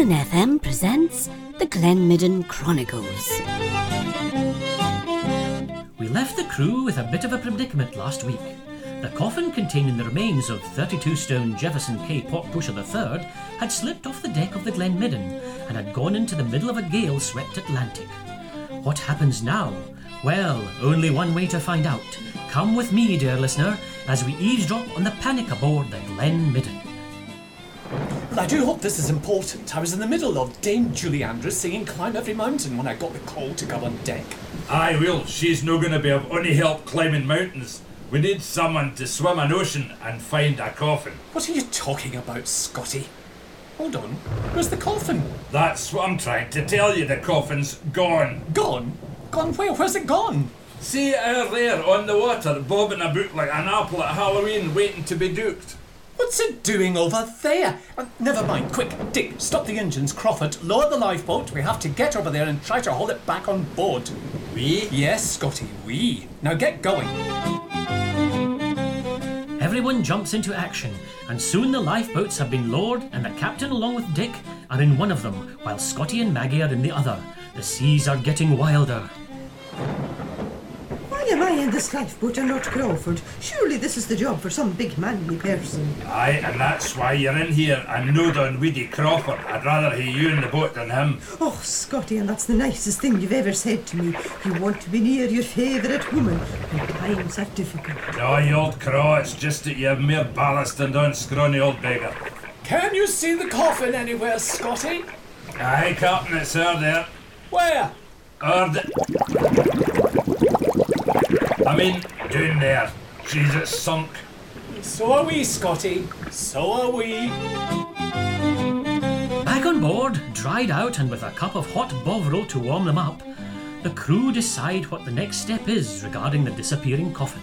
Ribble FM presents the Glenmidden Chronicles. We left the crew with a bit of a predicament last week. The coffin containing the remains of 32-stone Jefferson K. Porkpusher III had slipped off the deck of the Glenmidden and had gone into the middle of a gale-swept Atlantic. What happens now? Well, only one way to find out. Come with me, dear listener, as we eavesdrop on the panic aboard the Glenmidden. I do hope this is important. I was in the middle of Dame Julie Andrews singing Climb Every Mountain when I got the call to go on deck. Aye, well, she's no going to be of any help climbing mountains. We need someone to swim an ocean and find a coffin. What are you talking about, Scotty? Hold on, where's the coffin? That's what I'm trying to tell you, the coffin's gone. Gone? Gone where? Where's it gone? See it out there on the water, bobbing about like an apple at Halloween waiting to be duked. What's it doing over there? Never mind, quick, Dick, stop the engines. Crawford, lower the lifeboat. We have to get over there and try to haul it back on board. We? Yes, Scotty, we. Now get going. Everyone jumps into action, and soon the lifeboats have been lowered and the captain along with Dick are in one of them, while Scotty and Maggie are in the other. The seas are getting wilder. Why am I in this lifeboat and not Crawford? Surely this is the job for some big manly person. Aye, and that's why you're in here and no Don Weedy Crawford. I'd rather hear you in the boat than him. Oh, Scotty, and that's the nicest thing you've ever said to me. You want to be near your favourite woman when times are difficult. No, you old craw, it's just that you have more ballast than Don scrawny old beggar. Can you see the coffin anywhere, Scotty? Aye, Captain, it's her there. Where? Down there. She's at sunk. So are we, Scotty. So are we. Back on board, dried out and with a cup of hot Bovril to warm them up, the crew decide what the next step is regarding the disappearing coffin.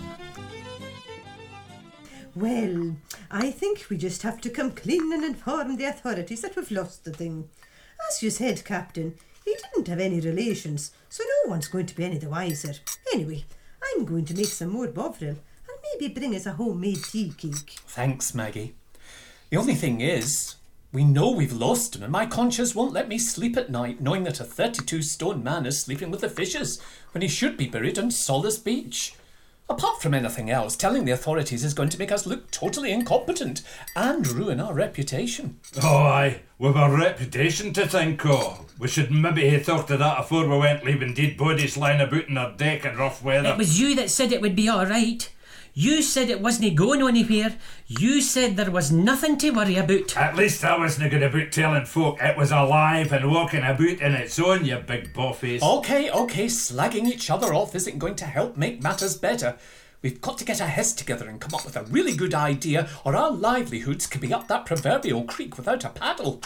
Well, I think we just have to come clean and inform the authorities that we've lost the thing. As you said, Captain, he didn't have any relations, so no one's going to be any the wiser. Anyway, I'm going to make some more Bovril and maybe bring us a homemade tea cake. Thanks, Maggie. The only thing is, we know we've lost him, and my conscience won't let me sleep at night knowing that a 32-stone man is sleeping with the fishes when he should be buried on Solace Beach. Apart from anything else, telling the authorities is going to make us look totally incompetent and ruin our reputation. Oh, aye, we've a reputation to think of. We should maybe have thought of that afore we went leaving dead bodies lying about in our deck in rough weather. It was you that said it would be all right. You said it wasn't going anywhere. You said there was nothing to worry about. At least I wasn't good about telling folk it was alive and walking about in its own, you big boffies. Okay, slagging each other off isn't going to help make matters better. We've got to get our heads together and come up with a really good idea, or our livelihoods could be up that proverbial creek without a paddle.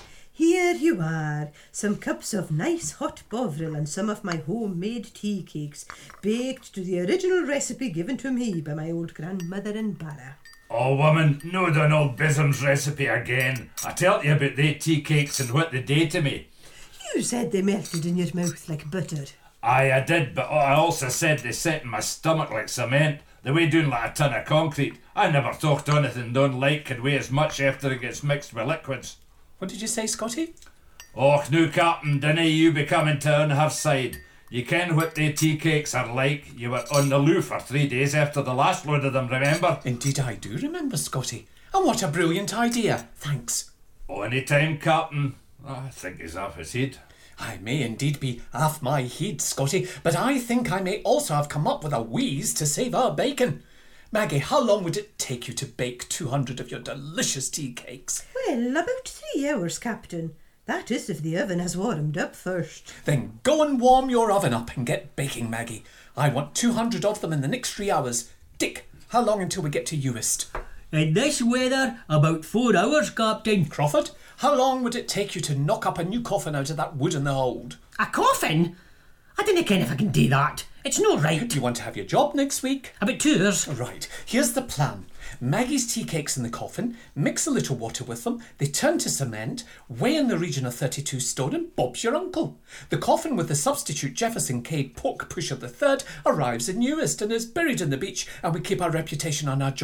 Here you are, some cups of nice hot Bovril and some of my homemade tea cakes, baked to the original recipe given to me by my old grandmother in Barra. Oh, woman, no done old Bisham's recipe again. I tell you about they tea cakes and what they did to me. You said they melted in your mouth like butter. Aye, I did, but I also said they set in my stomach like cement. They weigh down like a ton of concrete. I never thought anything done like could weigh as much after it gets mixed with liquids. What did you say, Scotty? Och, no, Captain, dinna you be coming to on her side. You ken what they tea cakes are like. You were on the loo for 3 days after the last load of them, remember? Indeed I do remember, Scotty. And what a brilliant idea. Thanks. Any time, Captain. I think he's off his head. I may indeed be off my head, Scotty, but I think I may also have come up with a wheeze to save our bacon. Maggie, how long would it take you to bake 200 of your delicious tea cakes? Well, about 3 hours, Captain. That is if the oven has warmed up first. Then go and warm your oven up and get baking, Maggie. I want 200 of them in the next 3 hours. Dick, how long until we get to Uist? In this weather, about 4 hours, Captain. Crawford, how long would it take you to knock up a new coffin out of that wood in the hold? A coffin? I dinna ken if I can do that. It's no right. Do you want to have your job next week? About 2 hours. Right, here's the plan. Maggie's tea cakes in the coffin, mix a little water with them, they turn to cement, weigh in the region of 32 stone, and Bob's your uncle. The coffin with the substitute Jefferson K. Porkpusher III arrives in Uist and is buried in the beach, and we keep our reputation on our jobs.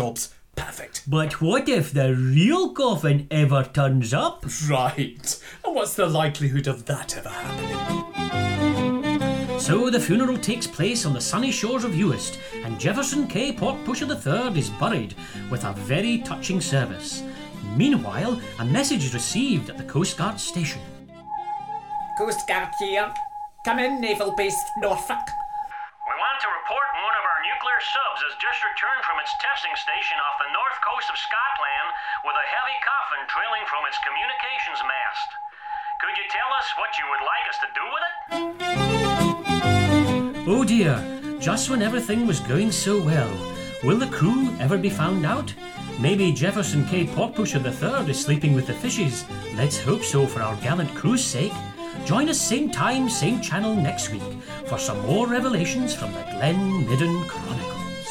Perfect. But what if the real coffin ever turns up? Right. And what's the likelihood of that ever happening? So the funeral takes place on the sunny shores of Uist, and Jefferson K. Portpusher III is buried with a very touching service. Meanwhile, a message is received at the Coast Guard station. Coast Guard here. Come in, Naval Base Norfolk. We want to report one of our nuclear subs has just returned from its testing station off the north coast of Scotland with a heavy coffin trailing from its communications mast. Could you tell us what you would like us to do with it? Oh dear, just when everything was going so well, will the crew ever be found out? Maybe Jefferson K. Portpusher III is sleeping with the fishes. Let's hope so for our gallant crew's sake. Join us same time, same channel next week for some more revelations from the Glen Midden Chronicles.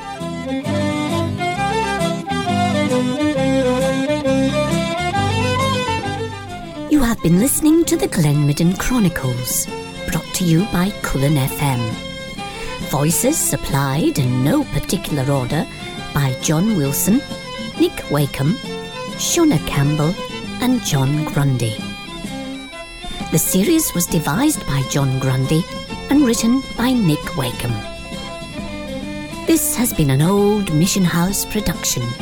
You have been listening to the Glen Midden Chronicles, brought to you by Cullen FM. Voices supplied in no particular order by John Wilson, Nick Wakeham, Shona Campbell and John Grundy. The series was devised by John Grundy and written by Nick Wakeham. This has been an Old Mission House production.